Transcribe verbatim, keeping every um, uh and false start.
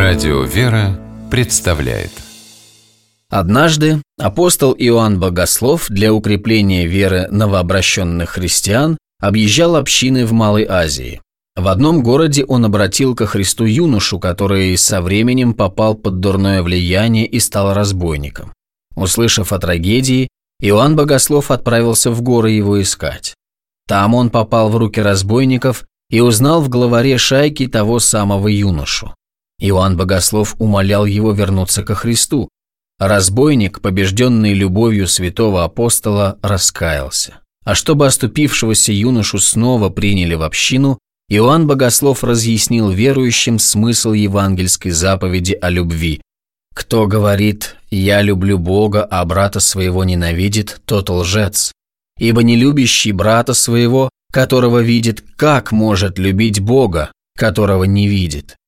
Радио «Вера» представляет. Однажды апостол Иоанн Богослов для укрепления веры новообращенных христиан объезжал общины в Малой Азии. В одном городе он обратил ко Христу юношу, который со временем попал под дурное влияние и стал разбойником. Услышав о трагедии, Иоанн Богослов отправился в горы его искать. Там он попал в руки разбойников и узнал в главаре шайки того самого юношу. Иоанн Богослов умолял его вернуться ко Христу. Разбойник, побежденный любовью святого апостола, раскаялся. А чтобы оступившегося юношу снова приняли в общину, Иоанн Богослов разъяснил верующим смысл евангельской заповеди о любви. «Кто говорит, я люблю Бога, а брата своего ненавидит, тот лжец. Ибо не любящий брата своего, которого видит, как может любить Бога, которого не видит?